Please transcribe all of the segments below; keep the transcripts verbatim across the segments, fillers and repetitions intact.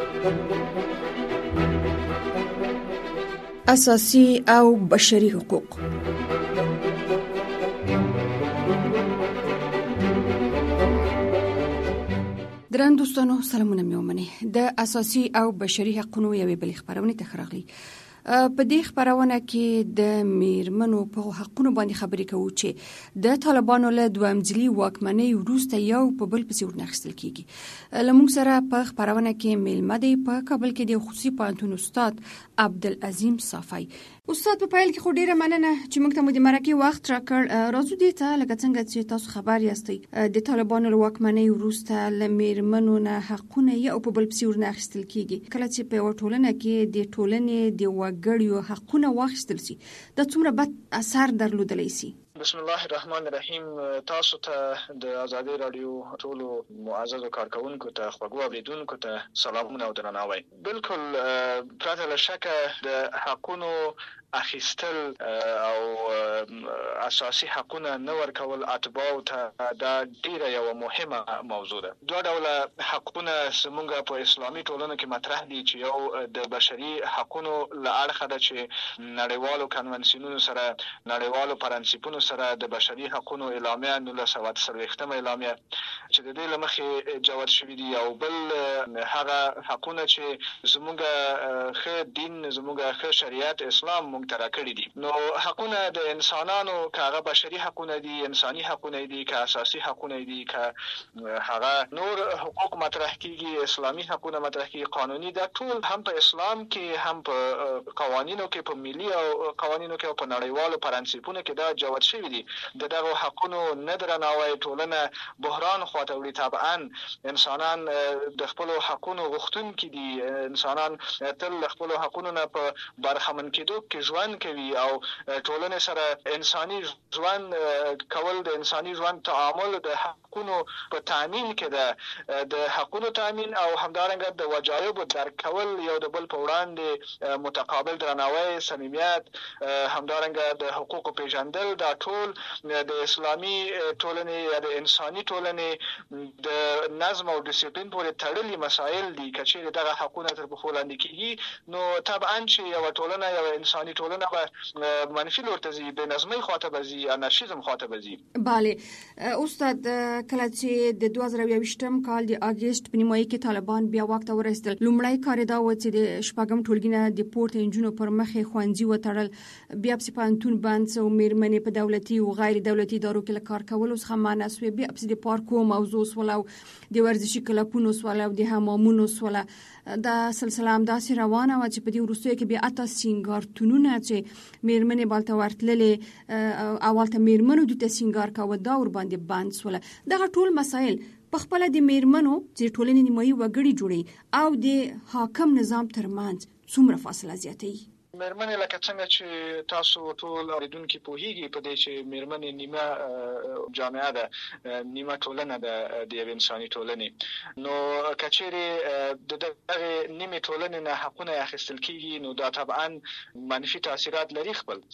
اساسي او بشري حقوق. درن دوستانو سلامونه مې ومنئ. د اساسي او بشري حقوقو یوې بلې خبرونه ته راغلي. په دې خبرونه کې د میرمنو په حقوقو باندې خبرې کوو چې د طالبانو له دویم ځلي واکمنۍ وروسته یو په بل پسې ورنغښتل کیږي. لمونږ سره په خبرونه کې میلمه دی په کابل کې د خصوصي پوهنتون استاد عبدالعظیم صافی. استاد په پیل کې خو ډیره مننه چې موږ ته مو د مرکه وخت راکړ. راځو دې ته لکه څنګه چې تاسو خبر یاستئ د طالبانو له واکمنۍ وروسته له میرمنو نه حقونه یو په بل پسې ورنغښتل کیږي. کله چې په یوه ټولنه کې د ټولنې د وګړو حقونه واخیستل شي دا څومره بد اثر درلودلی شي؟ بسم الله الرحمن الرحیم. تاسو ته د ازادي رادیو ټولو معزز کارکونکو ته خوږو اوریدونکو ته سلامونه او درناوی. بالکل پرته له شکه د حقونو اخیستل او اساسي حقونه نه ورکول اتباعو ته دا ډیره یو مهمه موضوع ده. دوه ډوله حقونه زموږ په اسلامي ټولنه کې مطرح دي چې یو د بشري حقونو له اړخه ده چې نړیوالو کنونسیونونو سره نړیوالو پرنسپونو سره د بشري حقوقو اعلامیه نولس سوه اته څلوېښتمه اعلامیه چې د دې له مخې جوړ شوی دی، او بل هغه حقونه چې زموږ ښه دین زموږ ښه شریعت اسلام موږ ته راکړي دي. نو حقونه د انسانانو که هغه بشري حقونه دي، انساني حقونه دي، که اساسي حقونه دي، که هغه نور حقوق مطرح کیږي، اسلامي حقونه مطرح کیږي، قانوني، دا ټول هم په اسلام کې هم په قوانینو کې په ملي او قوانینو کې او په نړیوالو پرنسپونو کې دا جوړ شوی دي. د دغه حقونو نه درناوی ټولنه بحران خواته وړي. طبعا انسانان د خپل حقونو غوښتونکي دي، انسانان تل خپل حقونو نه په برخمن کېدو کې ژوند کوي او ټولنه سره انساني ژوند کول، د انساني ژوند تعامل د حقونو په تامین کې ده. د حقونو تامین او همدارنګه د وجایبو درک کول، یو د بل په وړاندې متقابل درناوی، صمیمیت، همدارنګه د حقوقو پیژندل، دا ټول د اسلامي ټولنې یا د انساني ټولنې د نظم او ډیسپلین پورې تړلي مسایل دي. که چیرې دغه حقونه تر پښو لاندې کېږي نو طبعا چې یوه ټولنه یوه انساني ټولنه به منفي لور ته ځي، بې نظمۍ خواته به ځي، انارشیزم خواته به ځي. بله استاد، کله چې د دوه زره یوویشتم کال د اګست په نیمایي کې طالبان بیا واک ته ورسېدل، لومړی کار یې دا و چې د شپږم ټولګي نه د پورته نجونو پر مخ یې ښوونځي وتړل، بیا پسې پوهنتون بند شو، میرمنې په دولتي او غیر دولتي ادارو کې له کار کولو څخه منع شوې، بیا پسې د پارکو موضوع سوله او د ورزشي کلبونو سوله او د حمامونو سوله. دا سلسله همداسې روانه وه چې په دې وروستیو کې بیا اته سینګارتونونه چې میرمنې بالته ورتللې، اول ته میرمنو دوی ته سینګار کوه، دا ورباندې بند سوله. دغه ټول مسایل په خپله د میرمنو چې ټولنې نیمایي وګړي جوړوي او د حاکم نظام ترمنځ څومره فاصله زیاتوي؟ میرمنې لکه څنګه چې تاسو ټول اوریدونکي پوهیږي په دې چې میرمنې نیمه جامعه ده، نیمه ټولنه ده د یو انساني ټولنې. نو که چیرې د دغه نیمه ټولنې نه حقونه اخیستل کیږي نو دا طبعا منفي تاثیرات لري. خپل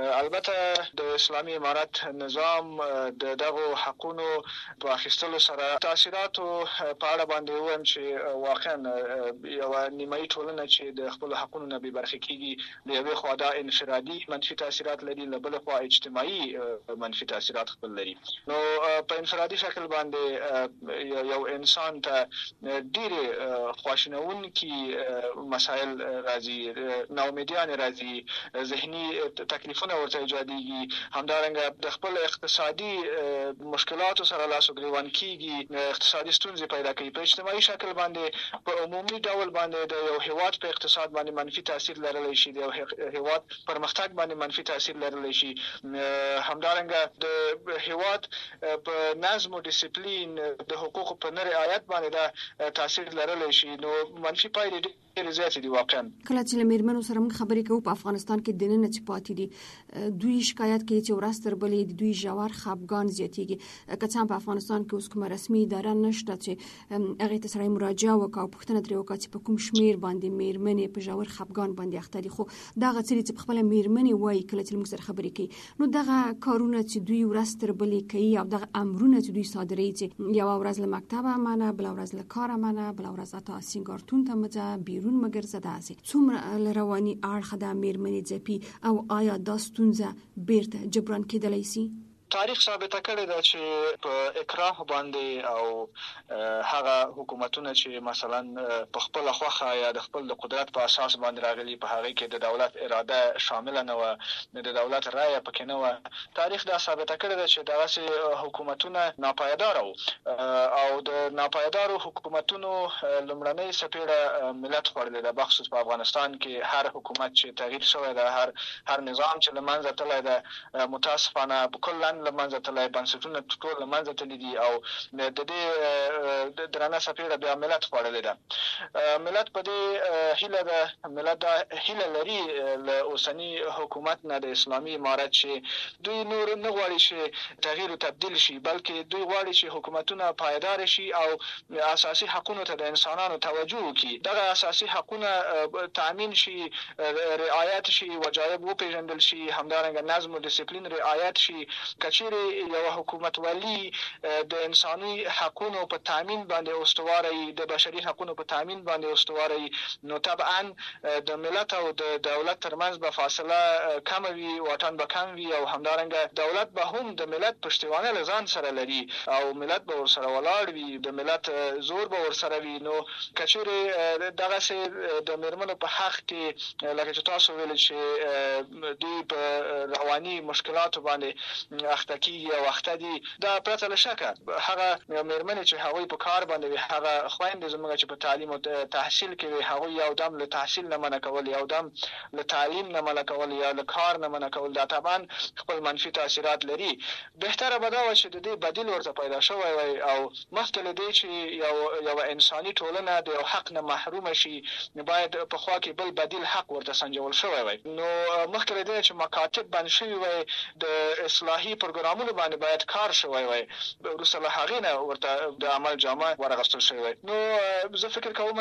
البته د اسلامي امارت نظام د دغه حقونو په اخیستلو سره تاثیراتو په اړه باندې وایم چې واقعا یو نیمه ټولنه چې د خپل حقونو نه بې برخې کیږي، د یوې خوا دا انفرادي منفي تاثیرات لري، له بلې خوا اجتماعي منفي تاثیرات خپل لري. نو په انفرادي شکل باندې یو انسان ته ډېرې خواشینونکي مسایل راځي، ناامیدیان راځي، ذهني تکلیفونه ورته ایجادېږي، همدارنګه د خپل اقتصادي مشکلاتو سره لاس و ګریوان کېږي، اقتصادي ستونزې پیدا کوي. په اجتماعي شکل باندې په عمومي ډول باندې د یو هېواد په اقتصاد باندې منفي تاثیر لرلی شي، د یو هېواد پرمختګ باندې منفي تاثیر لرلی شي، همدارنګه د هېواد په نظم او ډیسپلین د حقوقو په نه رعایت باندې دا تاثیر لرلی شي. نو منفي پایلې ډېرې زیاتې دي. واقعا کله چې له میرمنو سره موږ خبرې کوو په افغانستان کې دننه چې پاتې دي، دوی شکایت کوي چې ورځ تر بلې د دوی ژور خفګان زیاتېږي. که څه هم په افغانستان کې اوس کومه رسمي اداره نشته چې هغې ته سړی مراجعه وکړي او پوښتنه ترې وکړي چې په کوم شمېر باندې میرمنې په ژور خفګان باندې اخته دي، خو دغه څه چې خپل میرمنې وایي کله چې موږ سره خبرې کوي، نو دغه کارونه چې دوی ورځ تر بلې کوي او دغه امرونه چې دوی صادروي چې یو ورځ له مکتبه منه، بل ورځ له کاره منه، بل ورځ اته سینګارتون ته مځه، بیرون مګرځه، داسې څومره رواني اړخ د میرمنې ځپي او آیا دا ستونزه بیرته جبران کېدلی شي؟ تاریخ ثابت کړی دا چې په اکراه باندې او هغه حکومتونه چې مثلا په خپل خوخه یا د خپل قدرت په اساس باندې راغلي، په هغه کې د دولت اراده شامل نه و، د دولت رائے پکې نه و. تاریخ دا ثابت کړی دا چې دغه حکومتونه ناپایدار او د ناپایدارو حکومتونو لمړنۍ سپېړه ملت خورلې ده. بخصوص په افغانستان کې هر حکومت چې تغییر شوی ده، هر هر نظام چې لمنځه تللی ده، متاسفانه کلا لمنځه تللی، بنسټونه ټول لمنځه تللي دي او د دې درنه سپېړه بیا ملت خوړلې ده. ملت په دې هیله ده، ملت دا هیله لري له اوسني حکومت نه د اسلامي امارت چې دوی نور نه غواړي چې تغییر او تبدیل شي، بلکې دوی غواړي چې حکومتونه پایدار شي او اساسي حقوقو ته د انسانانو توجه وکړي. دغه اساسي حقوقونه تامین شي، رعایت شي، وجایب وپیژندل شي، همدارنګه نظم او ډیسپلین رعایت شي. کچېرې یو حکومت ولی د انساني حقوقو په تامین باندې استواري، د بشري حقوقو په تامین باندې استواري، نو طبعا د ملت او د دولت ترمنځ به فاصله کم وي، واټن به کم وي او همدارنګه دولت به هم د ملت پشتوانه لزان سره لري او ملت به ورسره ولاړ وي، د ملت زور به ورسره وي. نو کچېرې دغه سه د میرمنو په حق کې لکه چې تاسو ویل چې دوی په رواني مشکلاتو باندې اخته کیږي او اخته دي، دا پرته له شکه هغه میرمنې چې هغوی په کار باندې وي، هغه خویندې زموږ چې په تعلیم او تحصیل کې وي، هغوی یو دم له تحصیل نه منع کول، یو دم له تعلیم نه منع کول یا له کار نه منع کول، دا طبعا خپل منفي تاثیرات لري. بهتره به دا وه چې د دې بدیل ورته پیدا شوی وی او مخکې له دې چې یو یو انساني ټولنه د یو حق نه محرومه شي، باید په خوا کې بل بدیل حق ورته سنجول شوی وی. نو مخکې له دې چې مکاتب بند شوي وی، د اصلاحي پروګرامونو باندې باید کار شوی وای، وروسته له هغې نه ورته د عمل جامه ورغستل شوی وای. نو زه فکر کوم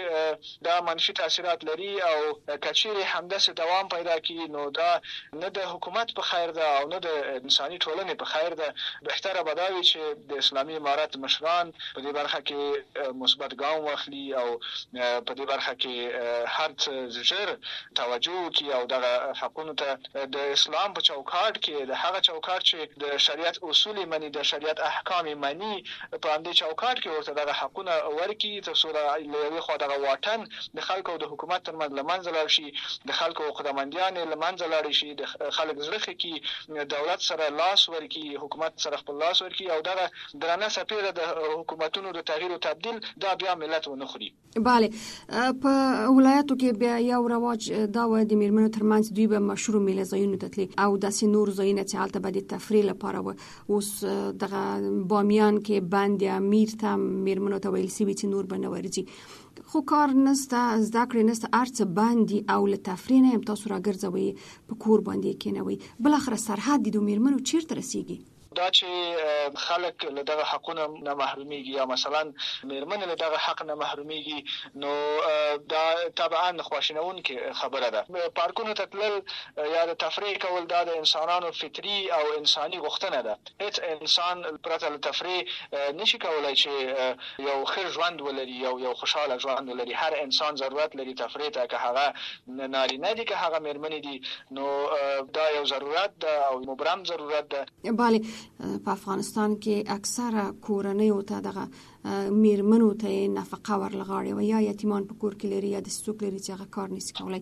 چې دا منفي تاثیرات لري او کچېرې همداسې دوام پیدا کړي، نو دا نه د حکومت په خیر ده او نه د انساني ټولنې په خیر ده. بهتره به دا وي چې د اسلامي امارت مشران په دې برخه کې مثبت ګام واخلي او په دې برخه کې هر څه ژر توجه وکړي او دغه حقونو ته د اسلام په چوکاټ کې د هغه چوکاټ چې د شریعت اصول مني، د شریعت احکام مني، په همدې چوکاټ کې ورته دغه حقونه ورکړي تر څو له یوې خوا دغه واټن د خلکو او د حکومت ترمنځ له منځه لاړ شي، د خلکو عقدهمندیان له منځه لاړې شي، د خلک زړه ښه کړي، دولت سره لاس ورکړي، حکومت سره خپل لاس ورکړي او دغه درنه سپېړه د حکومتونو د تغییر او تبدیل دا بیا ملت ونه خوري. بله، په ولایتو کې بیا یو رواج دا و د میرمنو ترمنځ دوی به مشهور میله ځایونو ته تلي او داسې نور ځایونه چې هلته به د تفریح لپاره و. اوس دغه بامیان کې بند امیر ته میرمنو ته ویل شوي چې نور به نه ورځي، خو کار نسته، زده کړې نسته، هر څه بند دي او له تفریح نه هم تاسو راګرځوئ، په کور باندې کېنوئ. بالاخره سرحد دي د میرمنو چیرته رسیږي؟ دا چې خلک له دغه حقونو نه محرومیږي یا مثلا میرمنې له دغه حق نه محرومیږي، نو دا طبعا خواشینونکې خبره ده. پارکونو ته تلل یا د تفریح کول دا د انسانانو فطري او انساني غوښتنه ده. هیڅ انسان پرته له تفریح نشي کولای چې یو ښه ژوند ولري، یو یو خوشحاله ژوند ولري. هر انسان ضرورت لري تفریح ته، که هغه نارینه دي که هغه میرمنې دي، نو دا یو ضرورت ده او مبرم ضرورت ده. بله، په افغانستان کې اکثره کورنۍ او ته دغه میرمنو ته نفقه ورلغاړي و یا یتیمان په کور کې لري یا د څوک لري چې هغه کار نشي کولای.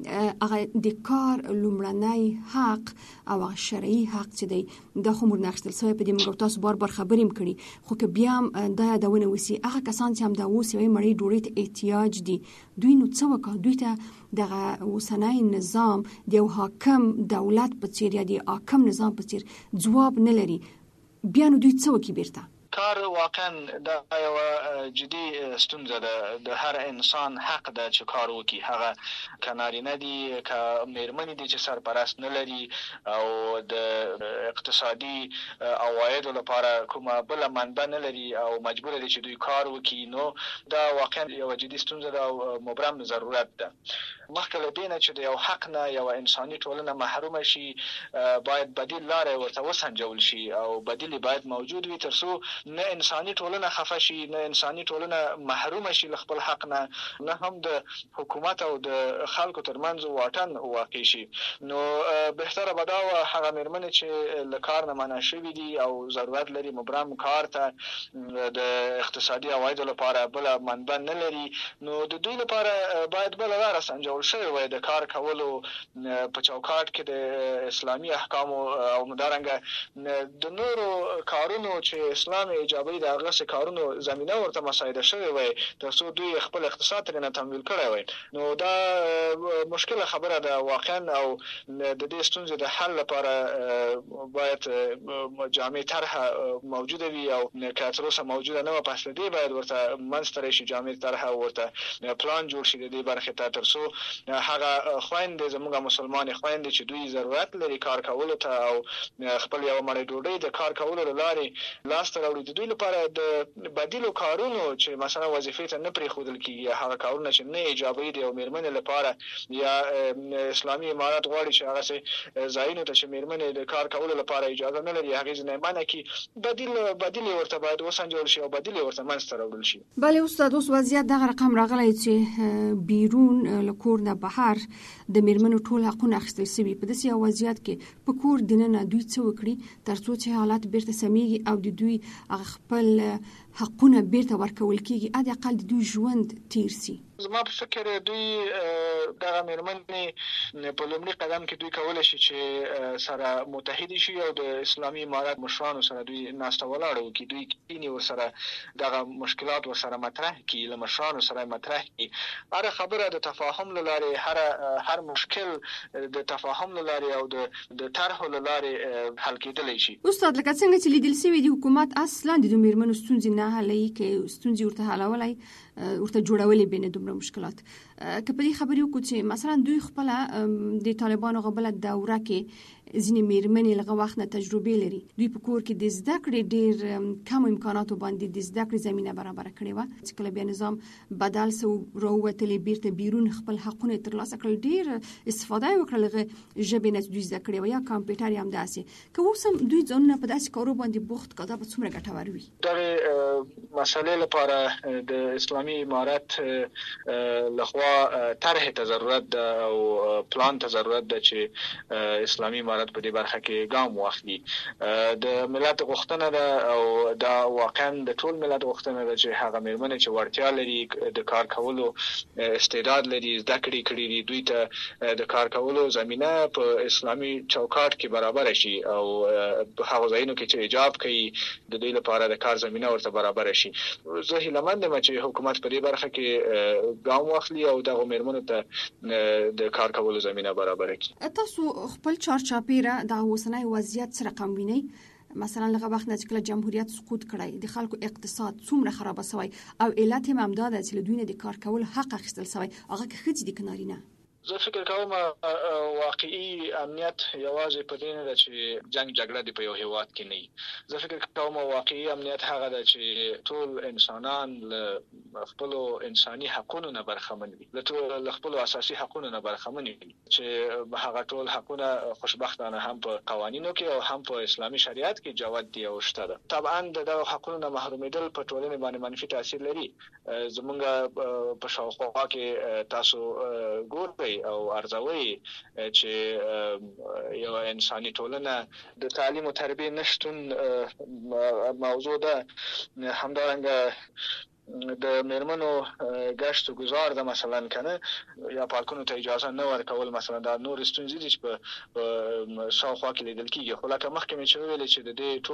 هغه د کار لومړنی حق او هغه شرعي حق چې دی د خو موږ ناخښتل سوی په دې موږ تاسو بار بار خبرې م کړي، خو که بیا هم دا یادونه وسی هغه کسان چې هم دا اوس یوې مړۍ ډوډۍ ته احتیاج دي، دوی نو څه وکړه؟ دوی ته دغه اوسنی نظام د یو حاکم دولت په څیر یا د حاکم نظام په څیر ځواب نه لري، بیا نو دوی څه وکړي بیرته؟ کار واقعا د یو جدي ستونزه ده. د هر انسان حق ده چې کار وکړي، هغه که نارینه دي که مېرمنې دي چې سرپرست نه لري او د اقتصادي عوایدو لپاره کومه بله منبع نه لري او مجبور دي چې دوی کار وکړي، نو دا واقعا یو جدي ستونزه ده او مبرم ضرورت ده. مخکې له دې نه چې د یو حق نه یو انساني ټولنه محرومه شي، باید بدیل لارې ورته وسنجول شي او بدیل باید موجود وي، ترڅو نه انساني ټولنه خفه شي، نه انساني ټولنه محرومه شي له خپل حق نه، نه هم د حکومت او د خلکو ترمنځ واټن واقع شي. نو بهتره به دا وه هغه مېرمنې چې له کار نه منع شوي دي او ضرورت لري مبرم کار ته د اقتصادي عوایدو لپاره بله منبع نه لري، نو د دوی لپاره باید بله لاره سنجول شوې وای د کار کولو په چوکاټ کې د اسلامي احکامو او همدارنګه د نورو کارونو چې اسلام ایجابوي د هغسې کارونو زمینه ورته مساعده شوې وای ترڅو دوی خپل اقتصاد ترېنه تمویل کړی وای. نو دا مشکله خبره ده واقعا، او د دې ستونزې د حل لپاره باید جامع طرحه موجوده وي او که تر اوسه موجوده نه وه، پس له دې باید ورته منځته راشي جامع طرحه، ورته پلان جوړ شي د دې برخې ته، ترڅو هغه خویندې زموږ مسلمانې خویندې چې دوی ضرورت لري کار کولو ته او خپل یوه مړۍ ډوډۍ د کار کولو له لارې لاسته راوړي، د دوی لپاره د بدیلو کارونو چې مثلا وظیفې ته نه پرېښودل کېږي، هغه کارونه چې نه ایجابوي د یو مېرمنې لپاره، یا اسلامي امارات غواړي چې هغسې ځایونو ته چې مېرمنې د کار کولو لپاره اجازه نه لري هغې ځینې منع کړي، بدیل بدیل یې ورته باید وسنجول شي او بدیل یې ورته منځته راوړل شي. بله استاد، اوس وضعیت دغه رقم راغلی چې بیرون له کور نه بهر د مېرمنو ټول حقونه اخیستل شوي. په داسې یو وضعیت کې په کور دننه دوی څه وکړي تر څو چې حالات بیرته سمیږي او د دوی خپل حقونه بیرته ورکول کېږي، حداقل د دوی ژوند تیر سي؟ زما په فکر دوی دغه مېرمنې په لومړي قدم کې دوی کولی شي چې سره متحد شي او د اسلامي امارات مشرانو سره دوی ناسته ولاړه وکړي، دوی کینی ورسره دغه مشکلات ورسره مطرح کړي، له مشرانو سره مطرح کړي. هر خبره د تفاهم له لارې، هر هر مشکل د تفاهم له لارې او د د طرحو له لارې حل کېدلی شي. استاد، لکه څنګه چې لیدل شوي دي حکومت اصلا د دوی مېرمنو ستونزې نه حلوي، که ستونزې ورته حلولی ورته جوړولې بینه دومره مشکلات. که په دې خبرې وکړو چې مثلا دوی خپله د طالبانو غبله دوره کې ځینې مېرمنې لږ وخت نه تجربې لري، دوی په کور کې د زده کړې ډېر کم امکاناتو باندې د زده کړې زمینه برابره کړې وه، چې کله بیا نظام بدل سو راووتلې بیرته بیرون خپل حقونه ترلاسه کړل، ډېر استفاده یې وکړه لږ ژبې نه دوی زده کړې وه یا کمپیوټر یې همداسې. که اوس هم دوی ځانونه په داسې کارو باندې بوخت کړه، دا به څومره ګټور وي؟ دغې مسئلې لپاره د اسلامي امارت لخوا طرح ته ضرورت ده او پلان ته ضرورت ده چې اسلامي امارت په دې برخه کې ګام واخلي. د ملت غوښتنه ده او دا واقعا د ټول ملت غوښتنه ده چې هغه مېرمنې چې وړتیا لري د کار کولو استعداد لري، زده کړې کړي دي، دوی ته د کار کولو زمینه په اسلامي چوکاټ کې برابر شي او په هغو ځایونو کې چې ایجاب کوي د دوی لپاره د کار زمینه ورته برابر شي. زه هیله مند یم چې حکومت په دې برخه کې ګام واخلي او دغو مېرمنو ته د کار کولو زمینه برابر کړي. تاسو خپل چارچاپیره د اوسنۍ وضعیت سره قم وینئ؟ مثلا لغه وخت نه چې کله جمهوریت سقوط کړی د خلکو اقتصاد څومره خراب شوی او علت هم همدا ده چې له دوی نه د کار کول حق اخیستل شوی، هغه که ښځې دي که نارینه. زه فکر کوم واقعي امنیت یوازې په دې نه ده چې جنگ جګړه دی په یو هیواد کې نه وي. زه فکر کوم واقعي امنیت هغه ده چې ټول انسانان له خپلو انساني حقونو نه برخمن وي، له خپلو اساسي حقونو نه برخمن وي، چې هغه ټول حقونه خوشبختانه هم په قوانینو کې او هم په اسلامي شریعت کې جوت دي او شته ده. طبعا دغه حقونو نه محرومېدل په ټولنې باندې منفي تاثیر لري. زمونږ په شاوخوا کې تاسو ګورئ او ارزوي چې یو انساني ټولنه د تعلیم او تربیه نشټون موضوع ده. همدارنګه د میرمنو گشت و گذار د مثلا کنه یا پارکونو ته اجازه نه ورکول مثلا دا نور ستونزې دي چې په شاوخوا کې لیدل کیږي. خو لکه مخکې مې چې ویل چې د دې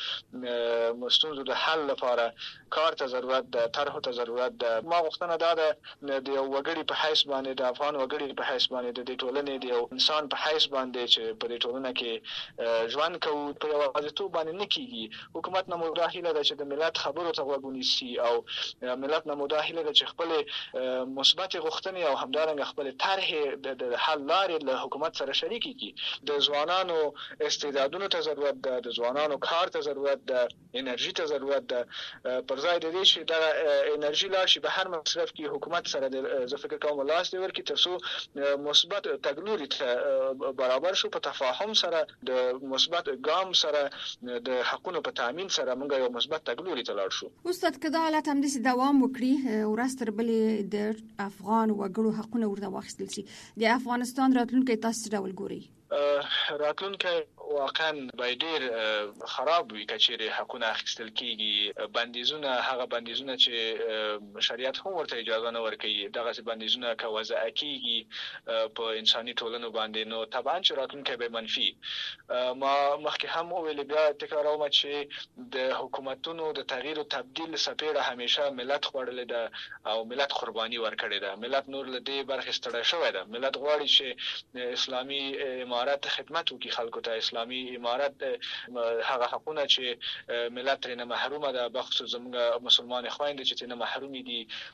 ټولو ستونزو د حل لپاره کار ته ضرورت ده، طرحو ته ضرورت ده. ما غوښتنه دا ده د یو وګړي په حیث باندې، د افغان وګړي په حیث باندې، د دې ټولنې د یو انسان په حیث باندې چې په دې ټولنه کې ژوند کوو په یو ازتو باندې نه کیږي. حکومت نه مداخله ده چې د ملت خبرو ته غوږ ونیسي او ملت نه مداخله ده چې خپل مثبت غوښتنې او همدارنګه خپل طرح د حل لارې له حکومت سره شریک کړي. د ځوانانو استعدادونو ته ضرورت ده، د ځوانانو کار ته ضرورت ده، انرژي ته ضرورت ده. پر ځای د دې چې دا انرژي لاړ شي بهر مصرف کې حکومت سره د زه فکر کوم لاس دی ورکړي ترڅو مثبت تګلوري ته برابر شو، په تفاهم سره د مثبت ګام سره د حقونو په تامین سره موږ یو مثبت تګلوري ته لاړ شو. استاد کدا حالت هم دې دوام وکړي ورستر بلې د افغان وګړو حقونه ورته واخیستل شي، د افغانستان راتلونکي تاسو ډول ګوري؟ راتلونکي واقعا به ډیر خراب وي کچېره حقونه اخیستل کیږي. بندیزونه هغه بندیزونه چې شریعت هم ورته اجازه نه ورکوي، دغه بندیزونه که وضع کیږي په انساني ټولنو باندې نو طبعا چې راتلونکي به منفي. ما مخکې هم ویل بیا تکراروم چې د حکومتونو د تغییر او تبديل سپېړه همیشه ملت خوړل ده او ملت قرباني ورکړي ده. ملت نور له دې برخې ستړی شوی ده. ملت غواړي چې اسلامي امارت خدمت وکړي خلکو ته. اسلامي امارت هغه حقونه چې ملت ترې محرومه ده، بخصوص زموږ مسلمان خويندې چې ترې محرومي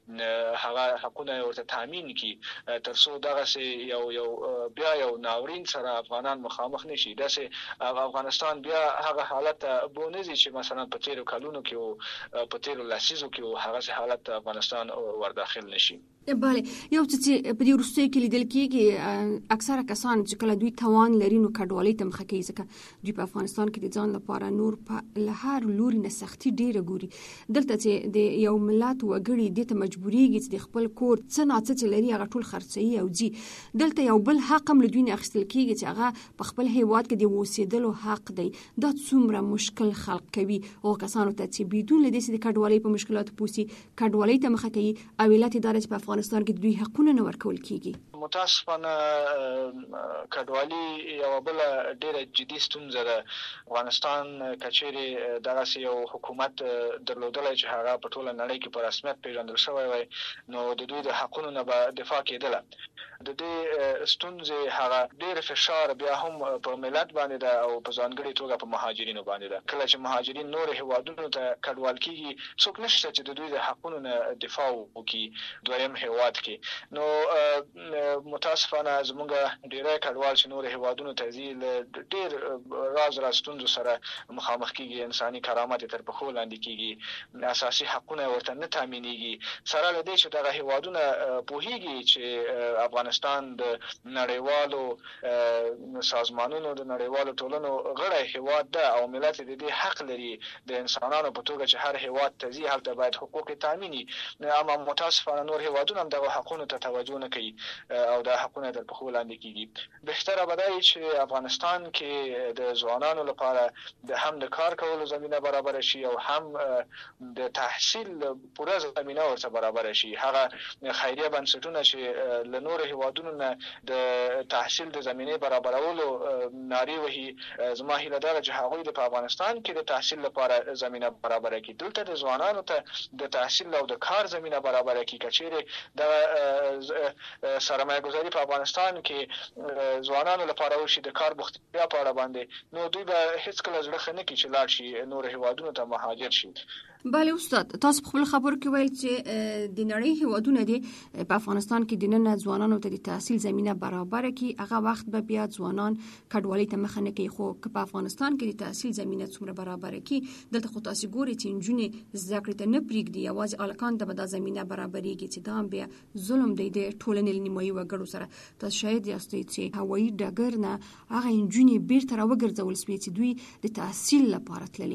دي، هغه حقونه ورته تامین کړي ترڅو دغه یو یو بیا یو ناورین سره افغانان مخامخ نشي. داسې افغانستان بیا هغه حالت بونځي چې مثلا په تیرو کلونو کې او په تیرو لسیزو کې هغه حالت افغانستان ورداخل نشي. بله، یو چې په دې وروستیو کې لیدل کېږي اکثره کسان چې کله دوی توان لري نو کډوالۍ ته مخه کوي، ځکه دوی په افغانستان کې د ځان لپاره نور په له هر لوري نه سختي ډیره ګوري. دلته چې د یو ملت وګړي د ته مجبوريږي چې د خپل کور څه نه څه لري هغه ټول خرڅي او جی دلته یو بل حق هم له دوی نه اخیستل کېږي چې هغه په خپل هیواد کې د اوسېدلو حق دی. دا څومره مشکل خلق کوي او کسانو ته چې بدون له دې چې د کډوالۍ په مشکلاتو پوسي کډوالۍ ته مخه کوي او علت ادارې چې په افغانستان کې دوی حقونه نه ورکول کېږي. متاسفانه کډوالۍ یو بل ډیره جدي ستونزه ده. افغانستان کچېری دغه یو حکومت درلودل چې هغه په ټوله نړۍ کې په رسمیت پیژندل شوی وي نو د دوی د حقونو نه به دفاع کېدله. د دې ستونزې هغه ډیر فشار بیا هم په ملت باندې ده او په ځانګړي توګه په مهاجرینو باندې ده. کله چې مهاجرین نور هیوادونو ته کډوال کیږي څوک نشته چې د دوی د حقونو نه دفاع وکړي دویم هیواد کې. نو متاسفانه زموږ ډیره کډوال چې نور هیوادونو ته ځي ډیر راز راز ستونزو سره مخامخ کیږي، انساني کرامت تر پښو لاندې کیږي، اساسي حقونه ورته نه تامینېږي. سره له دې چې دغه هیوادونه پوهیږي چې افغانستان د نړیوالو سازمانونو د نړیوالو ټولنو غړی هیواد ده او ملت د دې حق لري د انسانانو په توګه چې هر هیواد ته ځي هلته باید حقوق تامیني. اما متاسفانه نور هیوادونه هم دغه حقونو ته توجه نه کوي او د حقونه تر پښو لاندې کیږي. بهتره به دی چې افغانستان کې د ځوانانو لپاره د هم د کار کولو زمينه برابر شي او هم د تحصیل پوره زمينه ورته برابر شي. هغه خیریه بنسټونه چې له نور هیوادونو نه د تحصیل د زمينه برابرولو ناری وهي، زما هیله ده چې هغوی د افغانستان کې د تحصیل لپاره زمينه برابر کړي. دلته د ځوانانو ته د تحصیل او د کار زمينه برابر کړي. کچېره د سرمایه گذاري په افغانستان کې ځوانانو لپاره وشي د کار بوختیا په اړه باندې نو دوی به هیڅ کله زړه خنه کې چې لاړ شي نور هیوادونو ته مهاجر شي. بله استاد، تاسو په خپل خبرو کې ویل چې د نړۍ هیوادونه دي په افغانستان کې د نن ځوانانو ته د تحصیل زمينه برابر کړي، هغه وخت به بیا ځوانان کډوالۍ ته مخه نه کوي. خو په افغانستان کې د تحصیل زمينه څومره برابر کړي دلته خو تاسو ګوري چې انجونې زده کړې ته نه پریږدي، یوازې الکان ته به د زمينه برابرېږي چې دا بیا ظلم دی د ټولنې نیمایي وګړو سره. تاسو شاید یاستئ چې هوایي ډګر نه هغه انجونې بیرته راوګرځول سوې چې دوی د تحصیل لپاره تللي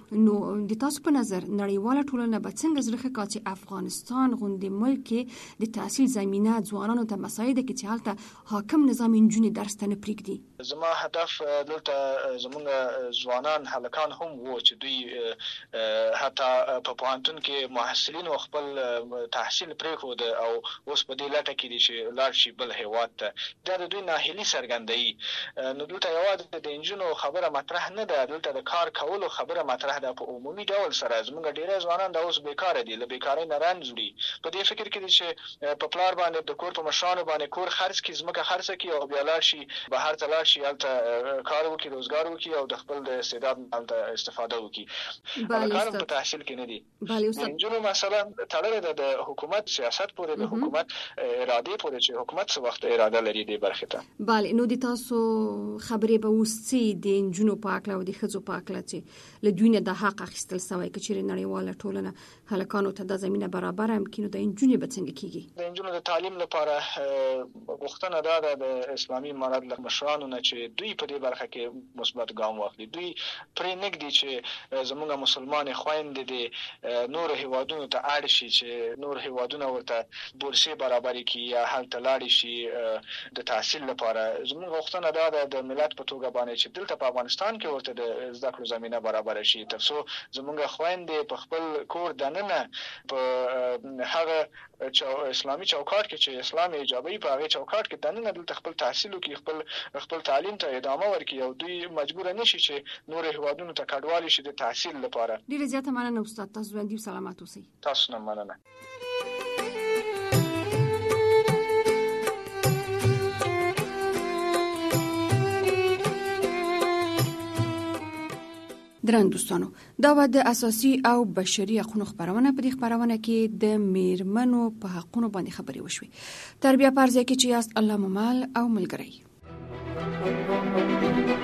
نو د تاسو په نظر نړیواله ټولنه به څنګه زړه کا چې افغانستان غوندې ملک کې د تحصیل زمينه ځوانانو ته مساعده کې چې حالت حاکم نظام انجونی درس ته نه پریږدي؟ زما هدف دلته زمونږ ځوانان هلکان هم وو چې دوی حتی په پوهنتون کې محصلین او خپل تحصیل پرېښود او اوس په دې لټه کې دي چې لاړ شي بل هیواد ته. دا د دوی ناهیلي څرګندوي. نو دلته یوازې د انجونو خبره مطرح نه ده، دلته د کار کولو خبره مطرح ده. په عمومي ډول سره زموږ ډیری ځوانان دا اوس بیکار دي، له بیکارۍ نه رنځ وړي. په دې فکر کې دي چې په پلار باندې د کور په مشرانو باندې کور خرڅ کړي، ځمکه خرڅ کړي او بیا لاړ شي بهر ته لاړ شي، هلته کار وکړي، روزګار وکړي او د خپل د استعداد هلته استفاده وکړي. هلکان په تحصیل کې نه دي. د نجونو مسله تړلې ده د حکومت سیاست پورې، د حکومت اراده پورې چې حکومت څه وخت اراده لري دې برخې ته. بله، نو د تاسو خبرې به اوس څه د نجونو په اړه او د ښځو په اړه چې له دوی نه د حق اخیستل سوی که چیرې نړیواله ټولنه هلکانو ته د زمينه برابر هم کینو د انجونې به څنګه کیږي؟ د انجونو د تعلیم لپاره غوښتنه ده د اسلامي امارت له مشرانو نه چې دوی په دې برخه کې مثبت ګام واخلي. دوی پرې نږدې چې زموږ مسلمان خويندې دي نور هیوادونو ته اړ شي چې نور هیوادونه ورته بورسي برابر کړي یا هلته لاړ شي د تحصیل لپاره. زموږ غوښتنه ده د ملت په توګه باندې چې دلته په افغانستان کې ورته د زده کړو زمينه برابر شي، ترڅو زموږ خويندې په خپل کور دننه په هغه اسلامي چوکاټ کې چې اسلام ایجابي په هغه چوکاټ کې دننه دلته خپل تحصیل وکړي، خپل خپل تعلیم ته ادامه ورکړي او دوی مجبور نه شي چې نور هیوادونو ته کډوالي شي د تحصیل لپاره. ډیره زیاته مننه استاد، تاسو ژوندۍ سلامات اوسئ. تاسو نه مننه. درن دوستانو، دا و د اساسي او بشري حقوقو خبرونه. په دې خبرونه کې د میرمنو په حقوقو باندې خبرې وشوي. تربیه پرځه کې چې یاست الله ممال او ملګری.